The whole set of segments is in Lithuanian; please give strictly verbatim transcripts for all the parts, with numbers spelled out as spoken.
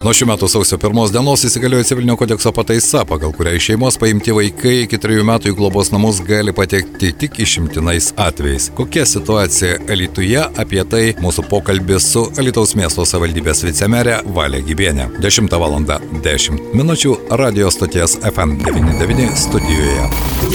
Nuo šių metų sausio pirmos dienos įsigaliojo civilinio kodekso pataisa, pagal kurią iš šeimos paimti vaikai iki trijų metų į globos namus gali patekti tik išimtinais atvejais. Kokia situacija Alytuje? Apie tai mūsų pokalbis su Alytaus miesto savivaldybės vicemerė Valė Gibienė. dešimtą valandą dešimt minučių radio stoties F M devyni devyni studijoje.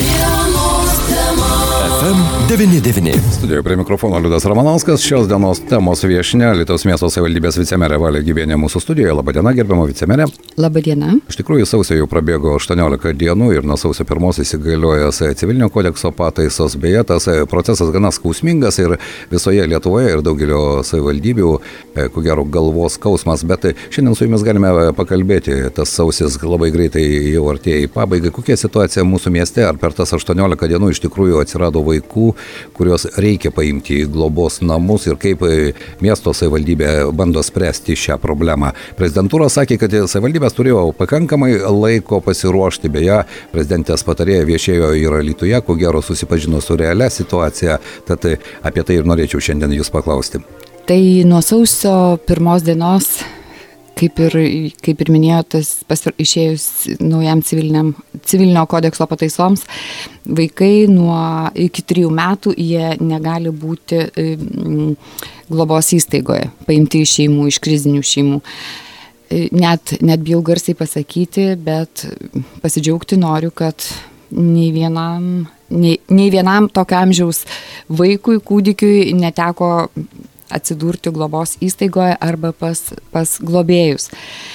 F M devyni devyni. Studijoje prie mikrofono Liudas Ramanauskas. Šios dienos temos viešnia Alytaus miesto savivaldybės vicemerė Valė Gibienė mūsų studijoje. Labadiena, gerbiama vicemerė. Labadiena. Iš tikrųjų, sausio jau prabėgo aštuoniolika dienų ir nuo sausio pirmos įsigaliojęs civilinio kodekso pataisos. Beje, tas procesas gana skausmingas ir visoje Lietuvoje ir daugelio savivaldybių, ko gero, galvos skausmas. Bet šiandien su jumis galime pakalbėti. Tas sausis labai greitai jau artėja į pabaigą. Kokia situacija mūsų mieste? Ar per tas aštuoniolika dienų iš tikrųjų atsirado vaikų, kuriuos reikia paimti į globos namus ir kaip miesto savivaldybė bando spręsti šią problemą? Prezidentūra sakė, kad savivaldybės turėjo pakankamai laiko pasiruošti. Beje, prezidentės patarėja viešėjo ir Alytuje, ko gero susipažino su realia situacija, tad apie tai ir norėčiau šiandien jūs paklausti. Tai nuo sausio pirmos dienos, kaip ir, kaip ir minėjo, tas pasir... išėjus naujam civilinio kodekso pataisoms, vaikai nuo iki trijų metų jie negali būti mm, globos įstaigoje, paimti iš šeimų, iš krizinių šeimų. Net, net bijau garsiai pasakyti, bet pasidžiaugti noriu, kad nei vienam, nei, nei vienam tokio amžiaus vaikui, kūdikiui neteko atsidurti globos įstaigoje arba pas, pas globėjus.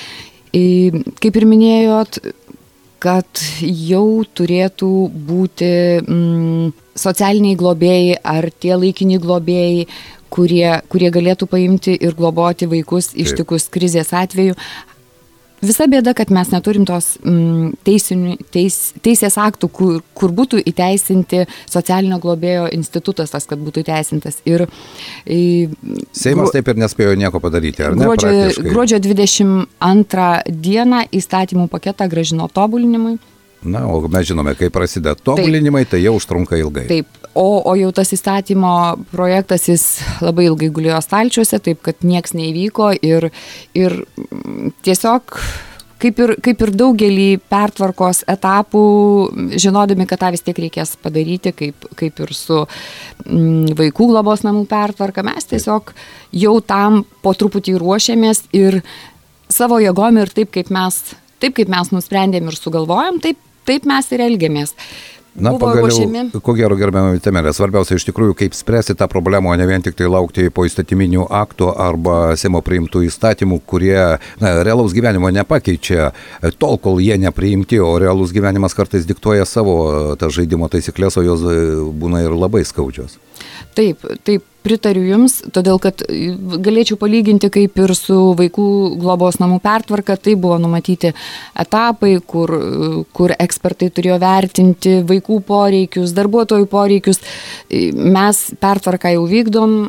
Kaip ir minėjot, kad jau turėtų būti mm, socialiniai globėjai ar tie laikini globėjai, kurie, kurie galėtų paimti ir globoti vaikus ištikus krizės atveju. Visa bėda, kad mes neturim tos mm, teisinių, teis, teisės aktų, kur, kur būtų įteisinti socialinio globėjo institutas, tas, kad būtų įteisintas. Ir, į, Seimas taip ir nespėjo nieko padaryti, ar ne? Gruodžio, gruodžio dvidešimt antrą dieną įstatymų paketą grąžino tobulinimui. Na, o mes žinome, kai prasideda tobulinimai, taip, tai jau užtrunka ilgai. Taip, o, o jau tas įstatymo projektas, jis labai ilgai gulėjo stalčiuose, taip, kad nieks neįvyko ir, ir tiesiog kaip ir, kaip ir daugelį pertvarkos etapų, žinodami, kad tą vis tiek reikės padaryti, kaip, kaip ir su mm, vaikų globos namų pertvarka, mes tiesiog jau tam po truputį ruošiamės ir savo jėgom ir taip, kaip mes, taip, kaip mes nusprendėm ir sugalvojom, taip, taip mes ir elgiamės. Na, Buvo pagaliau, ruošiami. Ko gero, gerbiama vicemerė, svarbiausia iš tikrųjų, kaip spręsti tą problemą, o ne vien tik tai laukti po įstatyminių aktų arba Seimo priimtų įstatymų, kurie na, realaus gyvenimo nepakeičia tol, kol jie nepriimti, o realus gyvenimas kartais diktuoja savo tą žaidimo taisyklės, o jos būna ir labai skaudžios. Taip, taip, pritariu Jums, todėl kad galėčiau palyginti kaip ir su vaikų globos namų pertvarka, tai buvo numatyti etapai, kur, kur ekspertai turėjo vertinti vaikų poreikius, darbuotojų poreikius. Mes pertvarką jau vykdom,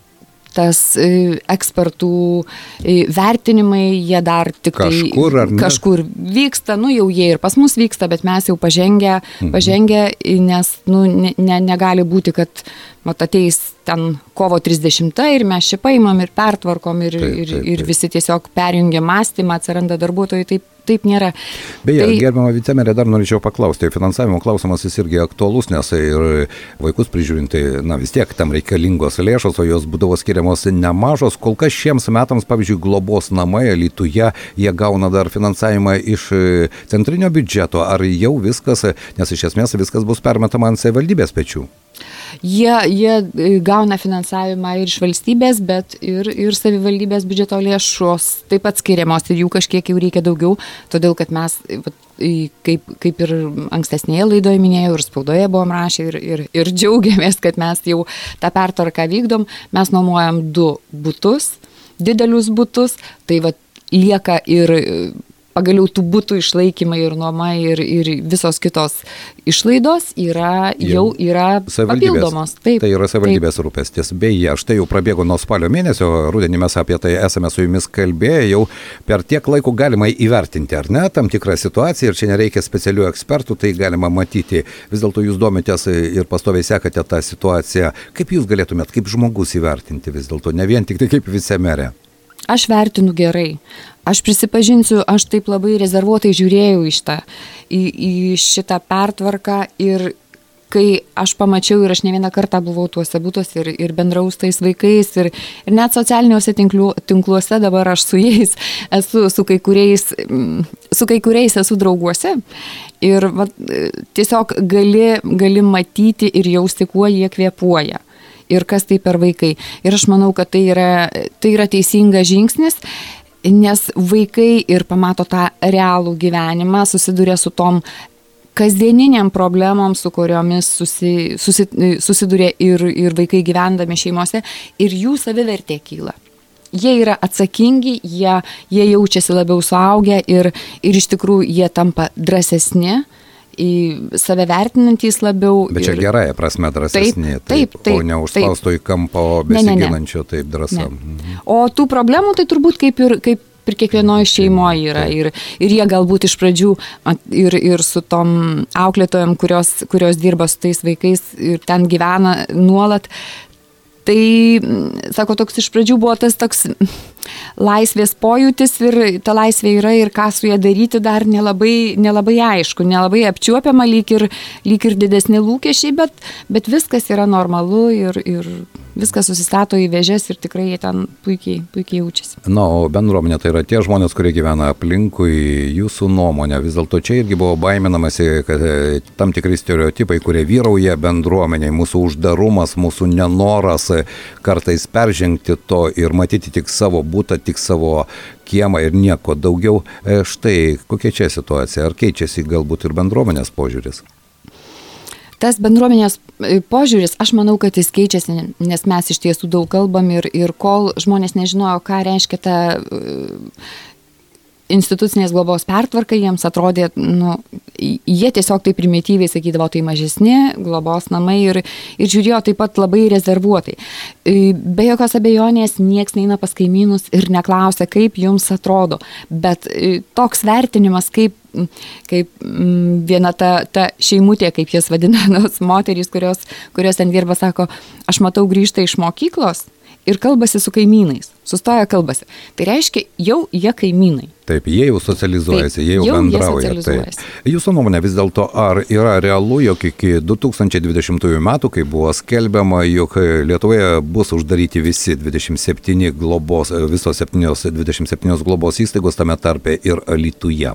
tas ekspertų vertinimai, jie dar tik kažkur, tai, kažkur vyksta, nu jau jie ir pas mus vyksta, bet mes jau pažengę, mhm. pažengę nes nu, ne, ne, negali būti, kad mat, ateis ten kovo trisdešimta ir mes čia paimam ir pertvarkom ir, taip, taip, taip. ir visi tiesiog perjungia mąstymą, atsiranda darbuotojai, taip, taip nėra. Beje, tai... gerbiama vicemerė, dar norėčiau paklausti, finansavimo klausimas jis irgi aktualus, nes ir vaikus prižiūrinti, na vis tiek tam reikalingos lėšos, o jos būdavo skiriamos nemažos. Kol kas šiems metams, pavyzdžiui, globos namai Alytuje, jie gauna dar finansavimą iš centrinio biudžeto, ar jau viskas, nes iš esmės viskas bus permetama ant savivaldybės pečių? Jie, jie gauna finansavimą ir iš valstybės, bet ir, ir savivaldybės biudžeto lėšos taip pat skiriamos ir jų kažkiek jau reikia daugiau, todėl kad mes, kaip, kaip ir ankstesnėje laidoje minėjau ir spaudoje buvom rašę ir, ir, ir džiaugiamės, kad mes jau tą pertvarką vykdom, mes nuomojam du butus, didelius butus, tai va lieka ir pagaliau tų butų išlaikymai ir nuoma ir, ir visos kitos išlaidos yra, jau yra papildomos. Taip, tai yra savivaldybės rūpestis. Beje, štai jau prabėgo nuo spalio mėnesio, rudenį mes apie tai esame su jumis kalbėję, jau per tiek laiko galima įvertinti, ar ne, tam tikrą situaciją ir čia nereikia specialių ekspertų, tai galima matyti. Vis dėlto jūs domitės ir pastoviai sekate tą situaciją. Kaip jūs galėtumėt, kaip žmogus įvertinti vis dėlto, ne vien tik tai kaip vicemerė? Aš vertinu gerai. Aš prisipažinsiu, aš taip labai rezervuotai žiūrėjau į šitą, į, į šitą pertvarką ir kai aš pamačiau ir aš ne vieną kartą buvau tuose būtuose ir, ir bendraus tais vaikais ir, ir net socialiniuose tinkliu, tinkluose dabar aš su jais esu, su kai kuriais, su kai kuriais esu drauguose ir va, tiesiog gali, gali matyti ir jausti, kuo jie kvėpuoja ir kas tai per vaikai. Ir aš manau, kad tai yra, tai yra teisingas žingsnis, nes vaikai ir pamato tą realų gyvenimą, susiduria su tom kasdieniniam problemom, su kuriomis susi, susi, susiduria ir, ir vaikai gyvendami šeimose ir jų savivertė kyla. Jie yra atsakingi, jie, jie jaučiasi labiau suaugę ir, ir iš tikrųjų jie tampa drąsesni, į save vertinantys labiau. Bet čia ir... gerąją prasme drąsesni, taip, taip, taip, o neužspausto į kampą, o besiginančio taip drąsa. Mhm. O tų problemų tai turbūt kaip ir kaip ir kiekvienoje šeimoje yra ir, ir jie galbūt iš pradžių ir, ir su tom auklėtojom, kurios, kurios dirba su tais vaikais ir ten gyvena nuolat, tai, sako, toks iš pradžių buvo tas toks laisvės pojūtis ir ta laisvė yra ir ką su ją daryti dar nelabai, nelabai aišku, nelabai apčiuopiama, lyg ir, lyg ir didesni lūkesčiai, bet, bet viskas yra normalu ir, ir viskas susistato į vėžes ir tikrai jie ten puikiai, puikiai jaučiasi. Na, o bendruomenė tai yra tie žmonės, kurie gyvena aplinkui, jūsų nuomonė. Vis dėlto čia irgi buvo baiminamasi, kad tam tikrai stereotipai, kurie vyrauja bendruomeniai, mūsų uždarumas, mūsų nenoras kartais peržengti to ir matyti tik savo būtą, tik savo kiemą ir nieko daugiau. Štai kokia čia situacija? Ar keičiasi galbūt ir bendruomenės požiūris? Tas bendruomenės požiūris, aš manau, kad jis keičiasi, nes mes iš tiesų daug kalbam ir, ir kol žmonės nežinojo, ką reiškia ta institucinės globos pertvarka, jiems atrodė, nu, jie tiesiog tai primityviai sakydavo, tai mažesni globos namai ir, ir žiūrėjo taip pat labai rezervuotai. Be jokios abejonės nieks neina pas kaimynus ir neklausia, kaip jums atrodo, bet toks vertinimas, kaip kaip viena ta, ta šeimutė, kaip jas vadina, nos moterys, kurios, kurios ten dirba, sako, aš matau grįžta iš mokyklos ir kalbasi su kaimynais, sustoja kalbasi. Tai reiškia, jau jie kaimynai. Taip, jie jau socializuojasi, Taip, jie jau, jau bendrauja. Taip. Jūsų nuomonė vis dėlto, ar yra realu, jog iki du tūkstančiai dvidešimtųjų metų, kai buvo skelbiama, jog Lietuvoje bus uždaryti visi dvidešimt septyni globos, visos septynios, dvidešimt septynios globos įstaigos, tame tarpe ir Alytuje?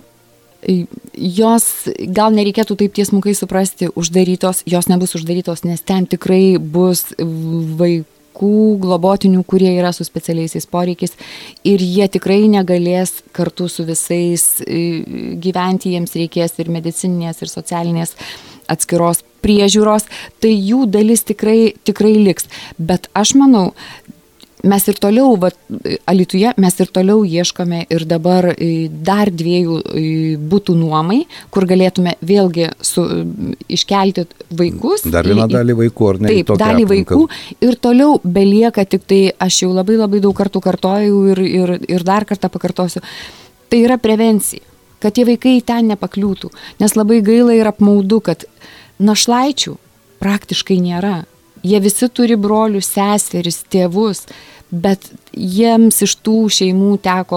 Jos, gal nereikėtų taip tiesmukai suprasti, uždarytos, jos nebus uždarytos, nes ten tikrai bus vaikų globotinių, kurie yra su specialiaisiais poreikiais ir jie tikrai negalės kartu su visais gyventi, jiems reikės ir medicininės, ir socialinės atskiros priežiūros, tai jų dalis tikrai, tikrai liks. Bet aš manau, mes ir toliau, va, Alytuje, mes ir toliau ieškome ir dabar dar dviejų butų nuomai, kur galėtume vėlgi su, iškelti vaikus. Dar vieną dalį vaikų, ar ne? Taip, dalį vaikų ir toliau belieka, tik tai aš jau labai labai daug kartų kartojau ir, ir, ir dar kartą pakartosiu, tai yra prevencija, kad tie vaikai ten nepakliūtų, nes labai gaila ir apmaudu, kad našlaičių praktiškai nėra. Jie visi turi brolius, seseris, tėvus, bet jiems iš tų šeimų teko,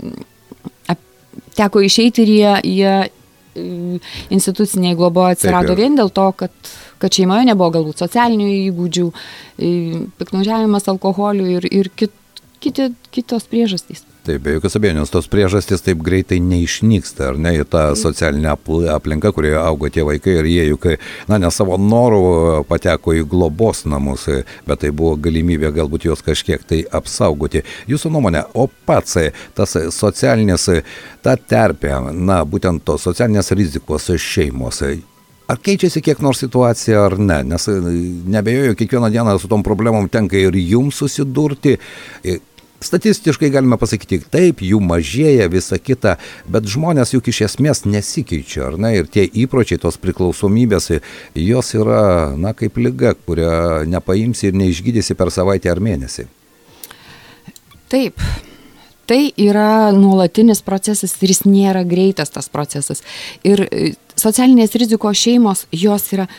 teko išeiti ir jie, jie instituciniai globoje atsirado vien dėl to, kad, kad šeimoje nebuvo galbūt socialinių įgūdžių, piktnaudžiavimas alkoholiu ir, ir kit, kiti, kitos priežastys. Taip, be jokios abejonės, tos priežastys taip greitai neišnyksta, ar ne, į tą socialinę aplinką, kurioje augo tie vaikai ir jie juk, na, ne savo norų pateko į globos namus, bet tai buvo galimybė galbūt juos kažkiek tai apsaugoti. Jūsų nuomonė, o pats tas socialinės, ta terpė, na, būtent tos socialinės rizikos šeimos, ar keičiasi kiek nors situacija ar ne, nes nebejoju, kiekvieną dieną su tom problemom tenka ir jums susidurti. Statistiškai galime pasakyti, taip, jų mažėja, visa kita, bet žmonės juk iš esmės nesikeičia, ar ne, ir tie įpročiai, tos priklausomybės, jos yra, na, kaip liga, kurią nepaimsi ir neišgydysi per savaitę ar mėnesį. Taip, tai yra nuolatinis procesas ir jis nėra greitas tas procesas. Ir socialinės rizikos šeimos, jos yra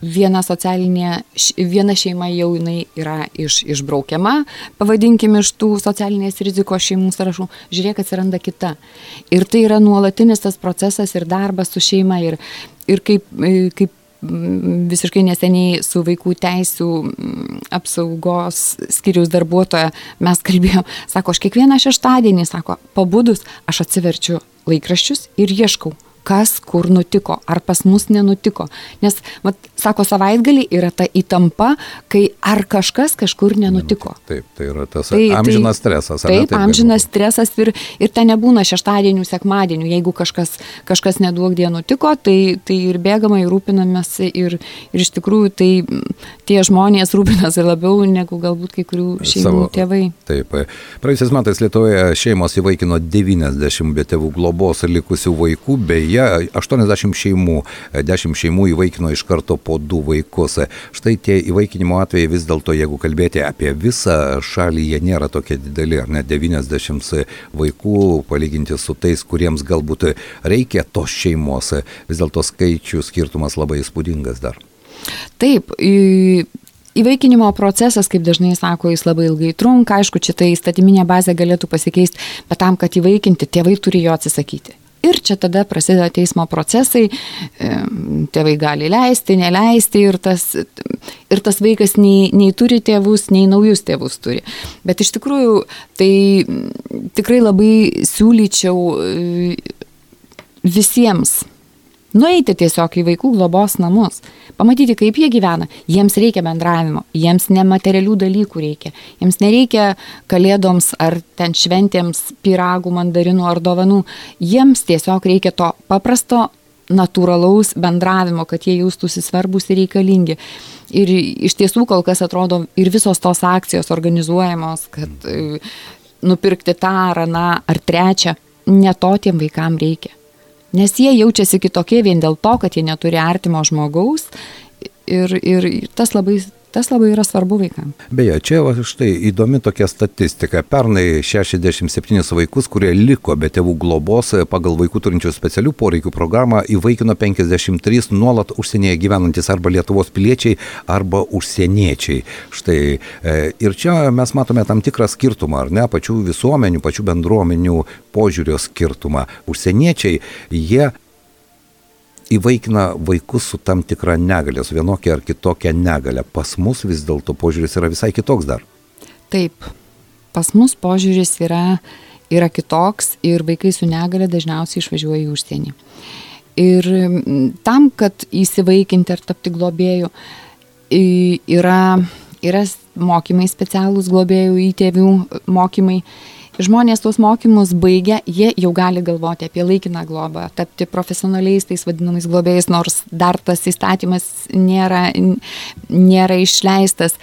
viena socialinė, viena šeima jau jinai yra iš, išbraukiama, pavadinkime, iš tų socialinės rizikos šeimų sąrašų, žiūrėk, atsiranda kita. Ir tai yra nuolatinis tas procesas ir darbas su šeima ir, ir kaip, kaip visiškai neseniai su vaikų teisių apsaugos skyriaus darbuotoja mes kalbėjom, sako, aš kiekvieną šeštadienį, sako, pabudus, aš atsiverčiu laikraščius ir ieškau, kas kur nutiko, ar pas mus nenutiko. Nes, mat, sako, savaitgalį yra ta įtampa, kai ar kažkas kažkur nenutiko. Taip, tai yra tas tai, amžinas tai, stresas. Taip, taip amžinas stresas ir, ir ten nebūna šeštadienių, sekmadienių. Jeigu kažkas, kažkas neduokdie nutiko, tai, tai ir bėgama, ir rūpinamės, ir, ir iš tikrųjų tai tie žmonės rūpinasi labiau negu galbūt kai kurių šeimų Savo, tėvai. Taip, praėjusiais metais Lietuvoje šeimos įvaikino devyniasdešimt be tėvų globos likusių vaikų, bei Jie aštuoniasdešimt šeimų, dešimt šeimų įvaikino iš karto po du vaikus. Štai tie įvaikinimo atvejai vis dėlto, jeigu kalbėti apie visą šalį, jie nėra tokie dideli, ar net devyniasdešimt vaikų, palyginti su tais, kuriems galbūt reikia tos šeimos. Vis dėlto skaičių skirtumas labai įspūdingas dar. Taip, į... Įvaikinimo procesas, kaip dažnai sako, jis labai ilgai trunka, aišku, čia tai įstatyminė bazė galėtų pasikeisti, bet tam, kad įvaikinti, tėvai turi jo atsisakyti. Ir čia tada prasideda teismo procesai, tėvai gali leisti, neleisti ir tas, ir tas vaikas nei, nei turi tėvus, nei naujus tėvus turi. Bet iš tikrųjų, tai tikrai labai siūlyčiau visiems nueiti tiesiog į vaikų globos namus, pamatyti, kaip jie gyvena. Jiems reikia bendravimo, jiems nematerialių dalykų reikia. Jiems nereikia kalėdoms ar ten šventėms pyragų, mandarinų ar dovanų. Jiems tiesiog reikia to paprasto, natūralaus bendravimo, kad jie jaustųsi svarbus ir reikalingi. Ir iš tiesų kol kas atrodo ir visos tos akcijos organizuojamos, kad e, nupirkti tą ar aną ar trečią, ne to tiem vaikam reikia. Nes jie jaučiasi kitokie vien dėl to, kad jie neturi artimo žmogaus ir, ir tas, labai, tas labai yra svarbu vaikams. Beje, čia va, štai įdomi tokia statistika. Pernai šešiasdešimt septynis vaikus, kurie liko be tėvų globos pagal vaikų turinčių specialių poreikių programą, įvaikino penkiasdešimt trys nuolat užsienyje gyvenantis arba Lietuvos piliečiai, arba užsieniečiai. Štai ir čia mes matome tam tikrą skirtumą, ar ne, pačių visuomenių, pačių bendruomenių požiūrio skirtumą. Užsieniečiai, jie įvaikina vaikus su tam tikra negalia, su vienokia ar kitokia negalia. Pas mus vis dėlto požiūris yra visai kitoks dar. Taip, pas mus požiūris yra, yra kitoks ir vaikai su negalia dažniausiai išvažiuoja į užsienį. Ir tam, kad įsivaikinti ar tapti globėjų, yra, yra mokymai specialūs globėjų įtėvių mokymai. Žmonės tuos mokymus baigę, jie jau gali galvoti apie laikiną globą, tapti profesionaliais tais vadinamais globėjais, nors dar tas įstatymas nėra, nėra išleistas.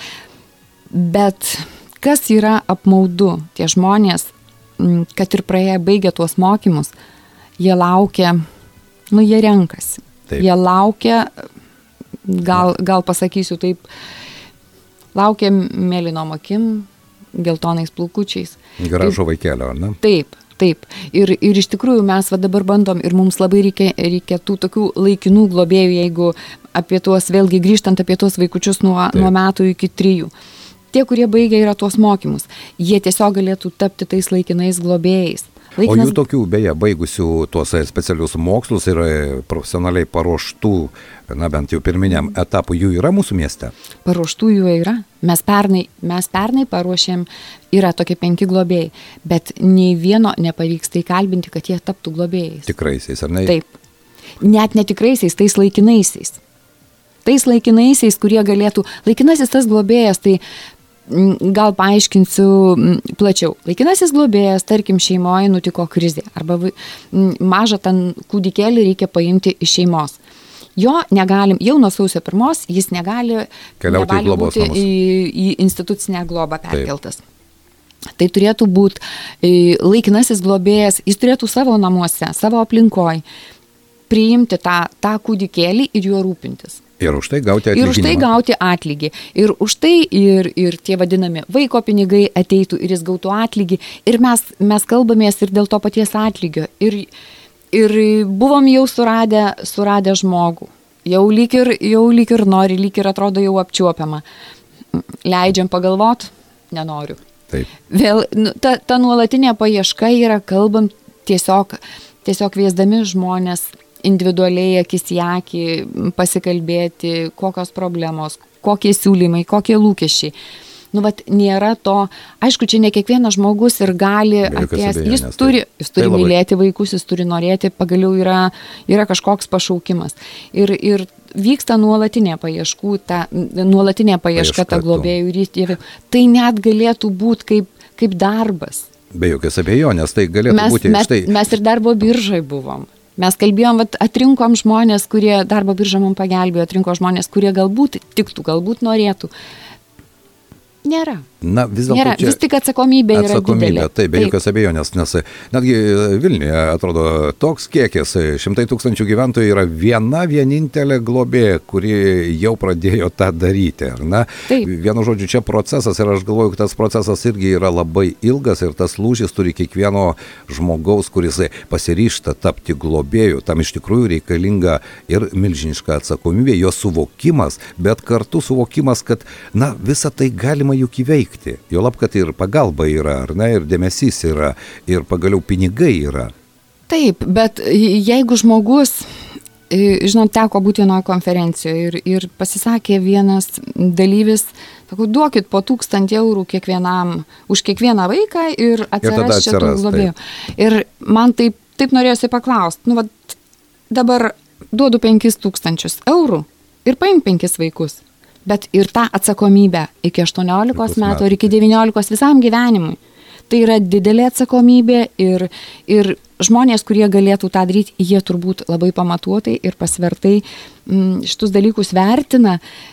Bet kas yra apmaudu, tie žmonės, kad ir praėję baigę tuos mokymus, jie laukia, nu jie renkasi. Taip. Jie laukia, gal, gal pasakysiu taip, laukia mėlynom akim, geltonais plaukučiais. Gražu vaikelio, ar ne? Taip, taip. Ir, ir iš tikrųjų mes va dabar bandom ir mums labai reikia, reikia tų tokių laikinų globėjų, jeigu apie tuos, vėlgi grįžtant apie tuos vaikučius nuo, nuo metų iki trijų. Tie, kurie baigia yra tuos mokymus, jie tiesiog galėtų tapti tais laikinais globėjais. Laikinas... O jų tokių, beje, baigusių tuos specialius mokslus ir profesionaliai paruoštų, na bent jau pirminiam etapui, jų yra mūsų mieste? Paruoštų jų yra. Mes pernai, mes pernai paruošėm, yra tokie penki globėjai, bet nei vieno nepavyksta įkalbinti, kad jie taptų globėjais. Tikraisiais, ar ne? Taip. Net netikraisiais, tais laikinaisiais. Tais laikinaisiais, kurie galėtų, laikinasis tas globėjas, tai gal paaiškinsiu plačiau. Laikinasis globėjas, tarkim, šeimoje nutiko krizė arba mažą ten kūdikėlį reikia paimti iš šeimos. Jo negalim, jau nuo sausio pirmos jis negali, negali į būti į, į institucinę globą perkeltas. Taip. Tai turėtų būti laikinasis globėjas, jis turėtų savo namuose, savo aplinkoje priimti tą, tą kūdikėlį ir juo rūpintis. Ir už tai gauti atlyginimą. Ir už tai gauti atlygį. Ir už tai ir, ir tie vadinami vaiko pinigai ateitų ir jis gautų atlygį. Ir mes, mes kalbamės ir dėl to paties atlygio. Ir, ir buvom jau suradę, suradę žmogų. jau lyg ir, jau lyg ir nori, lyg ir atrodo jau apčiuopiama. Leidžiam pagalvot, nenoriu. Taip. Vėl, nu, ta, ta nuolatinė paieška yra, kalbam tiesiog, tiesiog kviesdami žmonės individualiai akis į akį pasikalbėti, kokios problemos, kokie siūlymai, kokie lūkesčiai. Nu, vat, nėra to, aišku, čia ne kiekvienas žmogus ir gali atėjęs, jis turi, jis turi mylėti vaikus, jis turi norėti, pagaliau yra, yra kažkoks pašaukimas. Ir, ir vyksta nuolatinė paieškų, ta, nuolatinė paieška, ta globėjų rytį. Tai net galėtų būti kaip, kaip darbas. Be jokios abejonės, tai galėtų mes, būti mes, štai. Mes ir darbo biržai buvom. Mes kalbėjom, vat, atrinkom žmonės, kurie darbo biržą mums pagelbėjo, atrinko žmonės, kurie galbūt tiktų, galbūt norėtų. Nėra. Na, vis Nėra. Čia vis tik atsakomybė, atsakomybė yra didelė. Taip, be jokios abejonės, nes netgi Vilniuje atrodo toks kiekis, šimtai tūkstančių gyventojų yra viena vienintelė globėja, kuri jau pradėjo tą daryti. Ar ne? Vienu žodžiu, čia procesas ir aš galvoju, kad tas procesas irgi yra labai ilgas ir tas lūžis turi kiekvieno žmogaus, kuris pasiryžta tapti globėju. Tam iš tikrųjų reikalinga ir milžiniška atsakomybė, jo suvokimas, bet kartu suvokimas, kad na, visą tai galima juk įveikti. Juolab, kad ir pagalba yra, ar ne, ir dėmesys yra, ir pagaliau pinigai yra. Taip, bet jeigu žmogus, žinot, teko būti vienoje konferencijoje ir, ir pasisakė vienas dalyvis, sakau, duokit po tūkstantį eurų kiekvienam, už kiekvieną vaiką ir atsiras čia tų globėjų. Ir man taip, taip norėjosi paklausti, nu, vat, dabar duodu penkis tūkstančius eurų ir paim penkis vaikus. Bet ir tą atsakomybę iki aštuoniolikos metų ir iki devyniolikos visam gyvenimui. Tai yra didelė atsakomybė ir, ir žmonės, kurie galėtų tą daryti, jie turbūt labai pamatuotai ir pasvertai m, šitus dalykus vertina,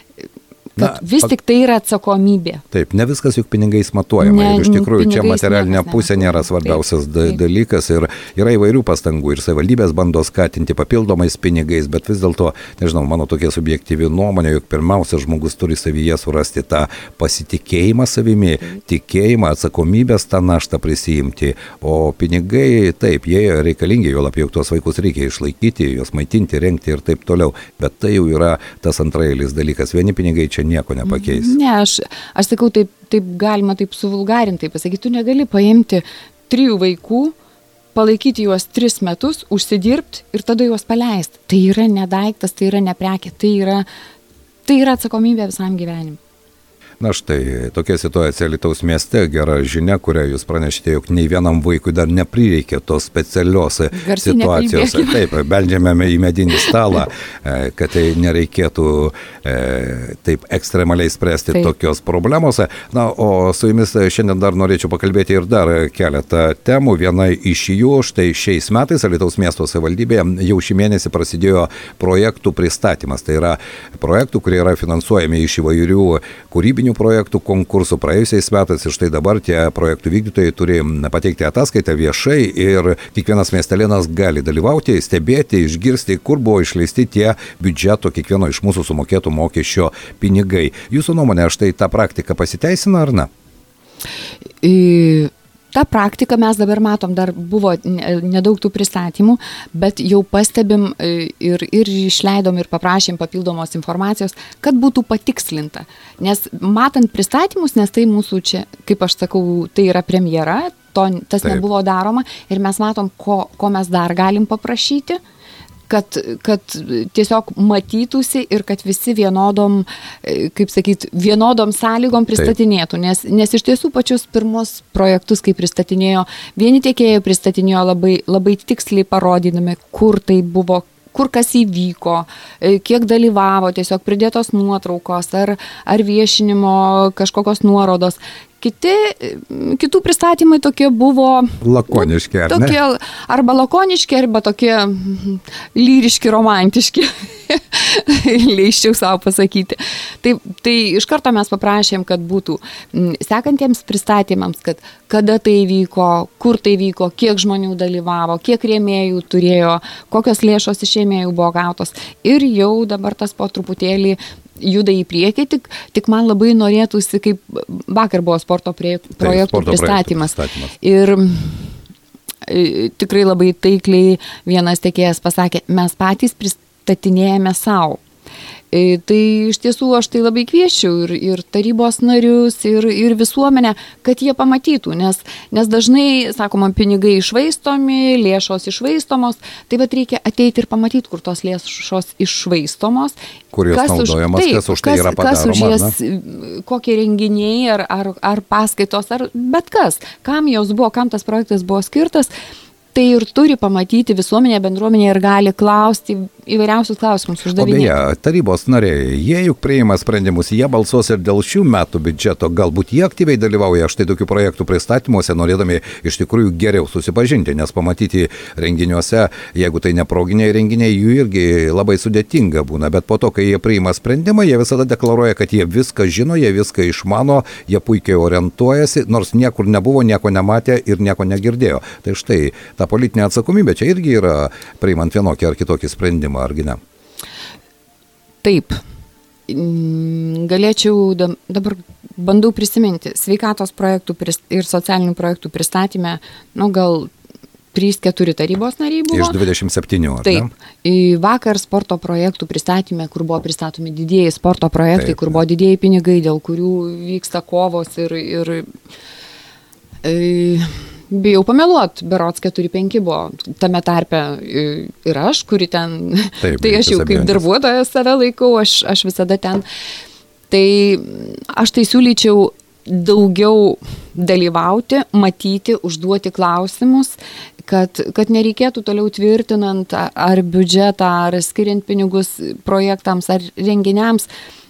kad Na, vis tik tai yra atsakomybė. Taip, ne viskas juk pinigais matuojama. Ne, ir iš tikrųjų čia materialinė pusė nėra svarbiausias taip, taip. dalykas ir yra įvairių pastangų ir savivaldybės bando skatinti papildomais pinigais, bet vis dėlto, nežinau, mano tokia subjektyvi nuomonė, jog pirmiausia žmogus turi savyje surasti tą pasitikėjimą savimi, taip. tikėjimą, atsakomybės tą naštą prisijimti, o pinigai, taip, jie reikalingi, jo labiau tuos vaikus reikia išlaikyti, juos maitinti, rengti ir taip toliau, bet tai jau yra tas antraeilis dalykas, vieni pinigai čia nieko nepakeis. Ne, aš, aš sakau, taip, taip galima taip suvulgarintai pasakyti, tu negali paimti trijų vaikų, palaikyti juos tris metus, užsidirbti ir tada juos paleisti. Tai yra ne daiktas, tai yra ne prekė, tai yra, tai yra atsakomybė visam gyvenimui. Na štai, tokia situacija Alytaus mieste, gera žinia, kurią jūs pranešite, jog nei vienam vaikui dar neprireikė tos specialios Garsiai situacijos. Taip, beldžiame į medinį stalą, kad tai nereikėtų taip ekstremaliai spręsti taip. tokios problemos. Na, o su jumis šiandien dar norėčiau pakalbėti ir dar keletą temų. Viena iš jų, štai šiais metais Alytaus miesto savivaldybėje jau šį mėnesį prasidėjo projektų pristatymas. Tai yra projektų, kurie yra finansuojami iš įvairių kūrybinių projektų konkursų praėjusiais metais ir štai dabar tie projektų vykdytojai turi pateikti ataskaitą viešai ir kiekvienas miestelėnas gali dalyvauti, stebėti, išgirsti, kur buvo išleisti tie biudžeto kiekvieno iš mūsų sumokėtų mokesčio pinigai. Jūsų nuomonė, štai ta praktika pasiteisina ar ne? I... Ta praktika mes dabar matom, dar buvo nedaug tų pristatymų, bet jau pastebim ir, ir išleidom ir paprašėm papildomos informacijos, kad būtų patikslinta. Nes matant pristatymus, nes tai mūsų čia, kaip aš sakau, tai yra premjera, to, tas Taip. nebuvo daroma ir mes matom, ko, ko mes dar galim paprašyti. Kad, kad tiesiog matytųsi ir kad visi vienodom, kaip sakyt, vienodom sąlygom pristatinėtų, nes, nes iš tiesų pačius pirmus projektus, kai pristatinėjo, vieni tiekėjai pristatinėjo labai, labai tiksliai parodydami, kur tai buvo, kur kas įvyko, kiek dalyvavo, tiesiog pridėtos nuotraukos ar, ar viešinimo kažkokios nuorodos. Kiti, kitų pristatymai tokie buvo lakoniški, ar tokie, ne? Arba lakoniški, arba tokie lyriški, romantiški, leisčiau savo pasakyti. Tai, tai iš karto mes paprašėm, kad būtų sekantiems pristatymams, kad kada tai vyko, kur tai vyko, kiek žmonių dalyvavo, kiek rėmėjų turėjo, kokios lėšos iš rėmėjų buvo gautos. Ir jau dabar tas po truputėlį juda į priekį, tik, tik man labai norėtųsi, kaip vakar buvo sporto prie, projektų sporto pristatymas. pristatymas. Ir e, tikrai labai taikliai vienas tiekėjas pasakė, mes patys pristatinėjame savo. Tai iš tiesų aš tai labai kvieščiau ir, ir tarybos narius, ir, ir visuomenę, kad jie pamatytų, nes, nes dažnai, sakoma, pinigai išvaistomi, lėšos išvaistomos, tai vat reikia ateiti ir pamatyti, kur tos lėšos išvaistomos. Kur jos naudojamas, taip, kas už tai yra padaroma. Kas už jas, kokie renginiai ar, ar, ar paskaitos, ar bet kas, kam jos buvo, kam tas projektas buvo skirtas. Tai ir turi pamatyti visuomenė, bendruomenė ir gali klausti įvairiausius klausimus uždavinėti. O beje, tarybos nariai, jie juk priima sprendimus, jie balsuos ir dėl šių metų biudžeto, galbūt jie aktyviai dalyvauja štai tokių projektų pristatymuose, norėdami iš tikrųjų geriau susipažinti, nes pamatyti renginiuose, jeigu tai neproginiai renginiai, jų irgi labai sudėtinga būna, bet po to, kai jie priima sprendimą, jie visada deklaruoja, kad jie viską žino, jie viską išmano, jie puikiai orientuojasi, nors niekur nebuvo, nieko nematė ir nieko negirdėjo. Tai štai ta politinė atsakomybė čia irgi yra priimant vienokį ar kitokį sprendimą, argi ne? Taip. Galėčiau dabar bandau prisiminti sveikatos projektų ir socialinių projektų pristatymę, nu gal trys keturi tarybos nariai buvo. Iš dvidešimt septynių, ar taip. ne? Taip. Vakar sporto projektų pristatymė, kur buvo pristatomi didieji sporto projektai, taip, kur buvo didieji pinigai, dėl kurių vyksta kovos ir... ir e, bijau pameluot, berods keturi penki buvo tame tarpe ir aš, kuri ten, taip, tai aš jau kaip darbuotojas save laikau, aš, aš visada ten. Tai aš tai siūlyčiau daugiau dalyvauti, matyti, užduoti klausimus, kad, kad nereikėtų toliau tvirtinant ar biudžetą, ar skiriant pinigus projektams, ar renginiams.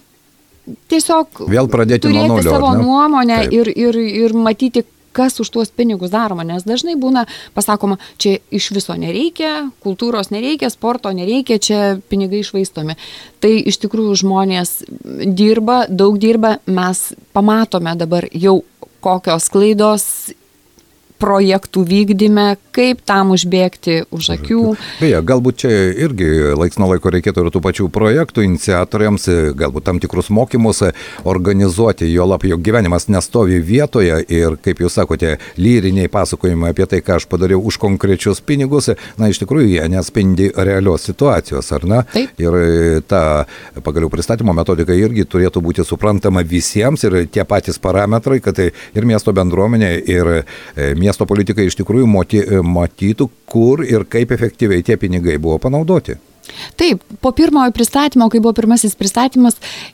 Tiesiog vėl pradėti turėti nuo nulio, savo ne? nuomonę Taip. ir, ir, ir matyti, kas už tuos pinigus daroma, nes dažnai būna pasakoma, čia iš viso nereikia, kultūros nereikia, sporto nereikia, čia pinigai išvaistomi. Tai iš tikrųjų žmonės dirba, daug dirba, mes pamatome dabar jau kokios klaidos projektų vykdyme, kaip tam užbėgti už akių. Beje, galbūt čia irgi laiks nuo laiko reikėtų ir tų pačių projektų iniciatoriams, galbūt tam tikrus mokymus organizuoti, jo lab, jog gyvenimas nestovi vietoje ir, kaip jūs sakote, lyriniai pasakojimai apie tai, ką aš padariau už konkrečius pinigus, na, iš tikrųjų, jie nespindi realios situacijos, ar ne? Taip. Ir ta pagaliau pristatymo metodika irgi turėtų būti suprantama visiems ir tie patys parametrai, kad ir miesto bendruomenė, ir miesto politikai iš tikrųjų moti, matytų, kur ir kaip efektyviai tie pinigai buvo panaudoti. Taip, po pirmojo pristatymo, kai buvo pirmasis pristatymas,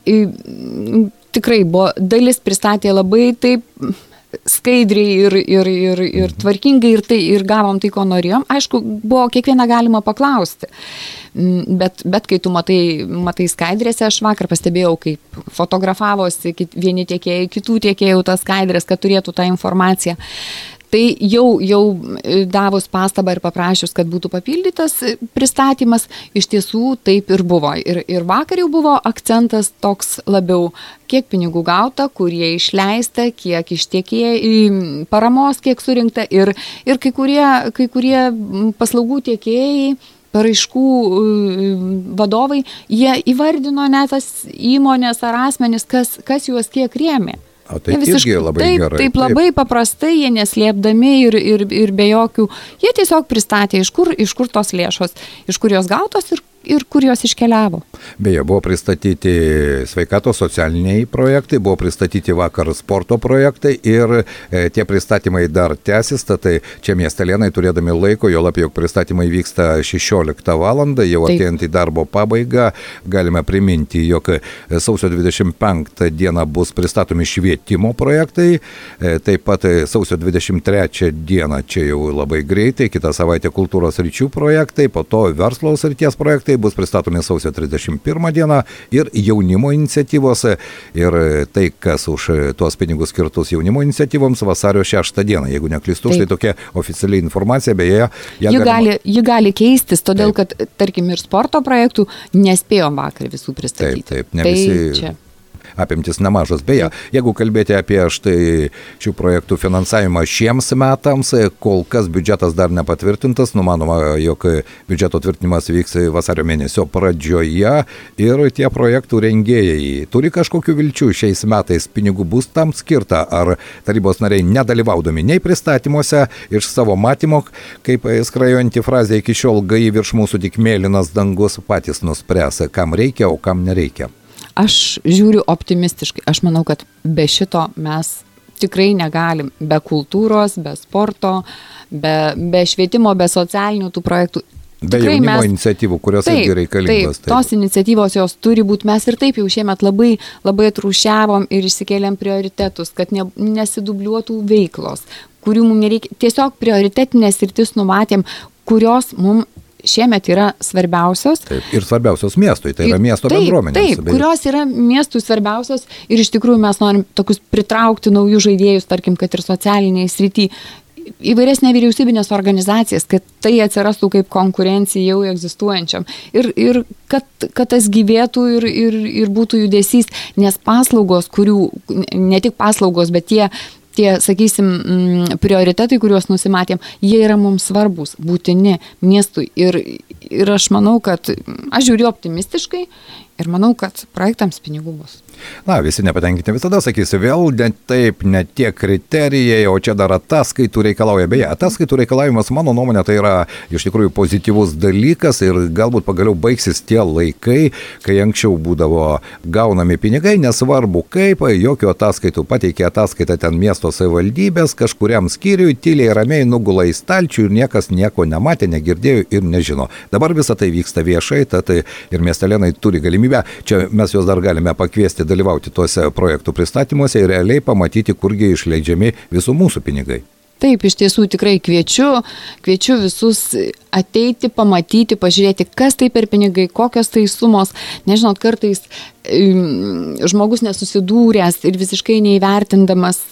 tikrai buvo dalis pristatė labai taip skaidriai ir, ir, ir, ir tvarkingai ir, tai, ir gavom tai, ko norėjom. Aišku, buvo kiekvieną galima paklausti, bet, bet kai tu matai, matai skaidrėse, aš vakar pastebėjau, kaip fotografavosi vieni tiekėjai, kitų tiekėjų tas skaidrės, kad turėtų tą informaciją. Tai jau, jau davus pastabą ir paprašius, kad būtų papildytas pristatymas, iš tiesų taip ir buvo. Ir, ir vakar jau buvo akcentas toks labiau, kiek pinigų gauta, kur jie išleista, kiek iš tiekėjai paramos, kiek surinkta. Ir, ir kai kurie, kai kurie paslaugų tiekėjai, paraiškų vadovai, jie įvardino net tas įmonės ar asmenis, kas, kas juos kiek rėmė. O tai visiškai labai taip, gerai. Taip, labai taip. Paprastai, jie neslėpdami ir, ir, ir be jokių, jie tiesiog pristatė, iš kur, iš kur tos lėšos, iš kur jos gautos ir, ir kur jos iškeliavo. Beje, buvo pristatyti sveikatos socialiniai projektai, buvo pristatyti vakar sporto projektai ir e, tie pristatymai dar tęsis, tai čia miestelėnai turėdami laiko, jo labiau, jog pristatymai vyksta šešioliktą valandą, jau artėjant į darbo pabaigą, galime priminti, jog sausio dvidešimt penktą dieną bus pristatomi švietimo projektai, e, taip pat sausio dvidešimt trečią dieną, čia jau labai greitai, kitą savaitę kultūros ryčių projektai, po to verslo srities projektai, bus pristatomi sausio trisdešimt pirmą dieną ir jaunimo iniciatyvos ir tai, kas už tuos pinigus skirtus jaunimo iniciatyvoms vasario šeštą dieną. Jeigu neklystu, štai tokia oficialiai informacija, beje, ji galima... gali, ji gali keistis, todėl taip. Kad, tarkim, ir sporto projektų nespėjom vakar visų pristatyti. Taip, taip, ne tai visi... Čia. apimtis nemažos. Beje, jeigu kalbėti apie štai šių projektų finansavimą šiems metams, kol kas biudžetas dar nepatvirtintas, numanoma, jog biudžeto tvirtinimas vyks vasario mėnesio pradžioje ir tie projektų rengėjai turi kažkokių vilčių šiais metais, pinigų bus tam skirta, ar tarybos nariai nedalyvaudami nei pristatymuose iš savo matymo, kaip skrajojanti frazė iki šiol gai virš mūsų tik mėlynas dangus, patys nuspręs, kam reikia, o kam nereikia. Aš žiūriu optimistiškai, aš manau, kad be šito mes tikrai negalim, be kultūros, be sporto, be, be švietimo, be socialinių tų projektų. Be Tikrai jaunimo mes, iniciatyvų, kurios taip, irgi reikalingos. Taip, taip, tos iniciatyvos jos turi būti, mes ir taip jau šiemet labai, labai atrūšiavom ir išsikėlėm prioritetus, kad ne, nesidubliuotų veiklos, kurių mums nereikia, tiesiog prioritetinės sritis numatėm, kurios mums šiemet yra svarbiausios. Taip, ir svarbiausios miestui, tai yra miesto taip, bendruomenės. Taip, taip, kurios yra miestų svarbiausios ir iš tikrųjų mes norim tokius pritraukti naujus žaidėjus, tarkim, kad ir socialiniai srity, įvairias nevyriausybinės organizacijas, kad tai atsirastų kaip konkurencija jau egzistuojančiam ir, ir kad, kad tas gyvėtų ir, ir, ir būtų judesys, nes paslaugos, kurių, ne tik paslaugos, bet tie tie, sakysim, prioritetai, kuriuos nusimatėm, jie yra mums svarbus, būtini miestui. Ir, ir aš manau, kad aš žiūriu optimistiškai ir manau, kad projektams pinigų bus. Na, visi nepatenkinti visada, sakysi, vėl ne taip, ne tie kriterijai, o čia dar ataskaitų reikalauja. Beje, ataskaitų reikalavimas, mano nuomonė, tai yra iš tikrųjų pozityvus dalykas ir galbūt pagaliau baigsis tie laikai, kai anksčiau būdavo gaunami pinigai, nesvarbu kaip, jokio ataskaitų, pateikė ataskaitą ten miesto savivaldybės, kažkuriam skyriui, tyliai ramiai nugula į stalčių ir niekas nieko nematė, negirdėjo ir nežino. Dabar visa tai vyksta viešai, tad ir miestelėnai turi galimybę, čia mes juos dar galime pakviesti dalyvauti tuose projektų pristatymuose ir realiai pamatyti, kurgi išleidžiami visų mūsų pinigai. Taip, iš tiesų tikrai kviečiu, kviečiu visus ateiti, pamatyti, pažiūrėti, kas tai per pinigai, kokios tai sumos. Nežinot, kartais žmogus nesusidūręs ir visiškai neįvertindamas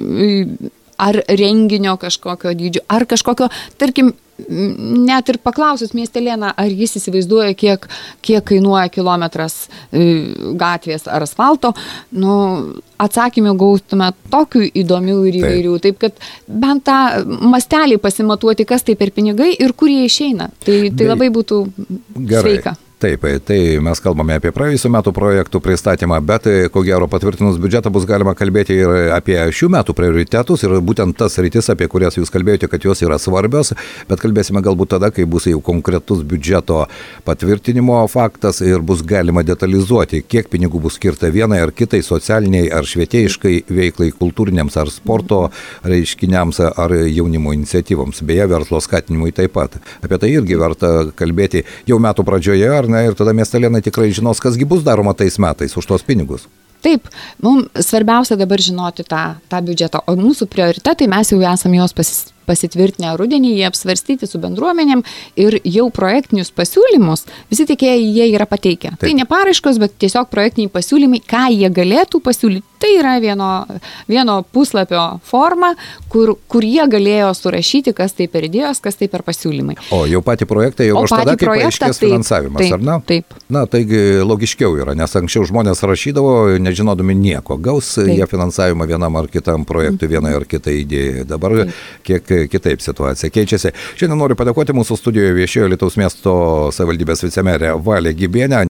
ar renginio kažkokio dydžio, ar kažkokio, tarkim, net ir paklausus miestelėną, ar jis įsivaizduoja, kiek, kiek kainuoja kilometras gatvės ar asfalto, nu, atsakymų gautume tokių įdomių ir įvairių. Taip, taip kad bent tą mastelį pasimatuoti, kas tai per pinigai ir kur jie išeina. Tai, tai labai būtų Gerai. sveika. Taip, tai mes kalbame apie praėjusių metų projektų pristatymą, bet ko gero patvirtinus biudžetą bus galima kalbėti ir apie šių metų prioritetus ir būtent tas rytis, apie kurias jūs kalbėjote, kad jos yra svarbios, bet kalbėsime galbūt tada, kai bus jau konkretus biudžeto patvirtinimo faktas ir bus galima detalizuoti, kiek pinigų bus skirta vienai ar kitai socialiniai ar švietėjiškai veiklai, kultūriniams ar sporto reiškiniams ar jaunimo iniciatyvoms, beje, verslo skatinimui taip pat. Apie tai irgi verta kalbėti jau metų pradžioje, ar ne, ir tada miestelėnai tikrai žinos, kasgi bus daroma tais metais už tos pinigus. Taip, mums svarbiausia dabar žinoti tą, tą biudžetą, o mūsų prioritetai mes jau esame jos pasis, pasitvirtinę rudenį, jie apsvarstyti su bendruomenėm ir jau projektinius pasiūlymus visi tiekėjai jie yra pateikę. Taip. Tai ne paraiškos, bet tiesiog projektiniai pasiūlymai, ką jie galėtų pasiūlyti. Tai yra vieno, vieno puslapio forma, kur, kur jie galėjo surašyti, kas tai per idėjos, kas tai per pasiūlymai. O jau patį projektą jau aš tada, kai paaiškės finansavimas, taip, ar ne? Taip. Na, taigi logiškiau yra, nes anksčiau žmonės rašydavo, nežinodami nieko. Gaus taip. Jie finansavimą vienam ar kitam projektui, vienai ar kitai idėjai. Dabar taip. Kiek kitaip situacija keičiasi. Šiandien noriu padėkoti, mūsų studijoje viešėjo Alytaus miesto savivaldybės vicemerė Valė Gibienė,